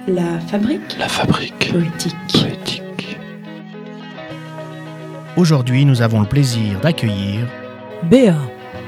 La fabrique. La fabrique. Poétique. Aujourd'hui, nous avons le plaisir d'accueillir Béa.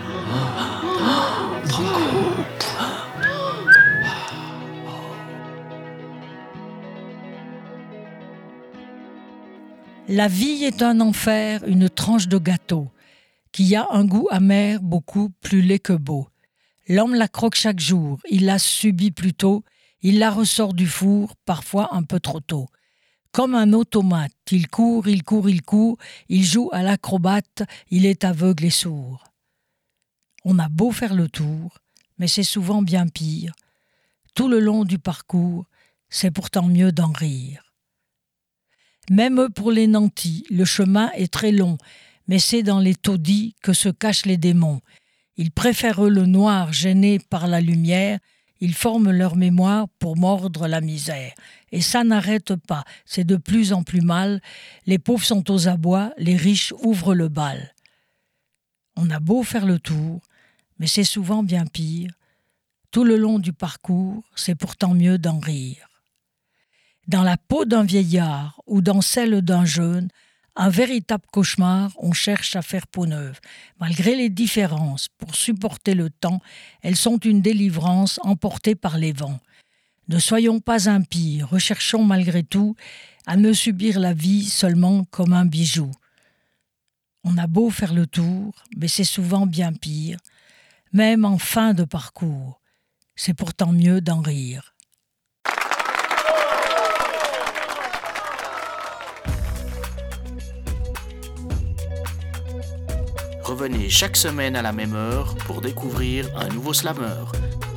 La vie est un enfer, une tranche de gâteau, qui a un goût amer, beaucoup plus laid que beau. L'homme la croque chaque jour, il la subit plus tôt, il la ressort du four, parfois un peu trop tôt. Comme un automate, il court, il joue à l'acrobate, il est aveugle et sourd. On a beau faire le tour, mais c'est souvent bien pire. Tout le long du parcours, c'est pourtant mieux d'en rire. Même pour les nantis, le chemin est très long, mais c'est dans les taudis que se cachent les démons. Ils préfèrent le noir gêné par la lumière, ils forment leur mémoire pour mordre la misère. Et ça n'arrête pas, c'est de plus en plus mal. Les pauvres sont aux abois, les riches ouvrent le bal. On a beau faire le tour, mais c'est souvent bien pire. Tout le long du parcours, c'est pourtant mieux d'en rire. Dans la peau d'un vieillard ou dans celle d'un jeune, un véritable cauchemar, on cherche à faire peau neuve. Malgré les différences, pour supporter le temps, elles sont une délivrance emportée par les vents. Ne soyons pas impies, recherchons malgré tout à ne subir la vie seulement comme un bijou. On a beau faire le tour, mais c'est souvent bien pire. Même en fin de parcours, c'est pourtant mieux d'en rire. Revenez chaque semaine à la même heure pour découvrir un nouveau slameur.